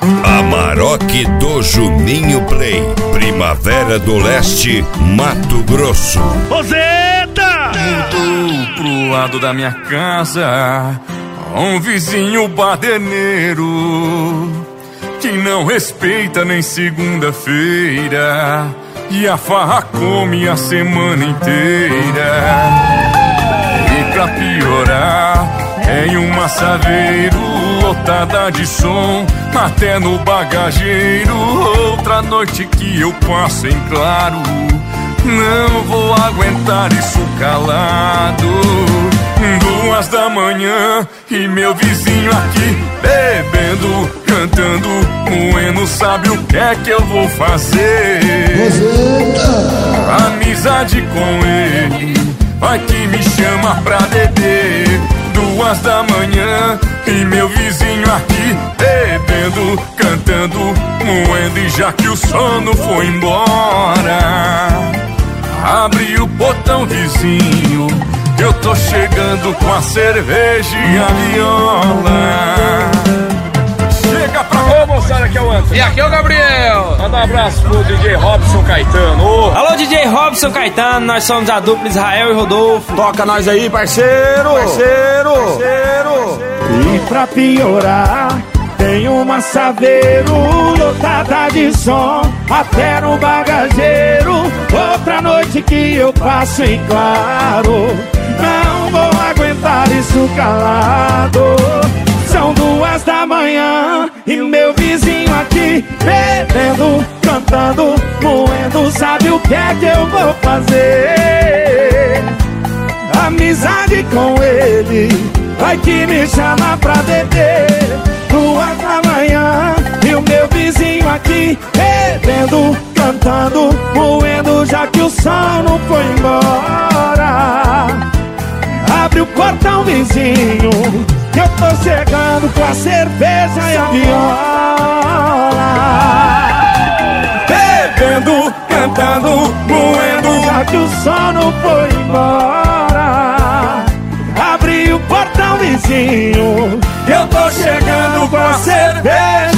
Amarok do Juninho Play, Primavera do Leste, Mato Grosso. Roseta! Mudou pro lado da minha casa um vizinho baderneiro que não respeita nem segunda-feira e a farra come a semana inteira. E pra piorar, tem um massaveiro lotada de som até no bagageiro. Outra noite que eu passo em claro, não vou aguentar isso calado. 2 da manhã e meu vizinho aqui bebendo, cantando, moendo, sabe o que é que eu vou fazer? Amizade com ele, vai que me chama pra beber. 2 da manhã e meu vizinho aqui bebendo, cantando, moendo, e já que o sono foi embora, abre o portão, vizinho, eu tô chegando com a cerveja e a viola. Chega pra cá, moçada, aqui é o Antônio. E aqui é o Gabriel. Manda um abraço pro DJ Robson Caetano. Alô, DJ Robson Caetano, nós somos a dupla Israel e Rodolfo. Toca nós aí, parceiro. E pra piorar, tem um massaveiro lotada de som até no bagageiro. Outra noite que eu passo em claro, não vou aguentar isso calado. São 2 da manhã e meu vizinho aqui bebendo, cantando, moendo, sabe o que é que eu vou fazer? Amizade com ele, vai que me chama pra beber. 2 da manhã e o meu vizinho aqui bebendo, cantando, moendo, já que o sol não foi embora. Abre o portão, vizinho, que eu tô chegando com a cerveja e a viola. Bebendo, cantando, moendo, já que o sol não foi embora. Abre o portão, vizinho, que eu tô chegando com a cerveja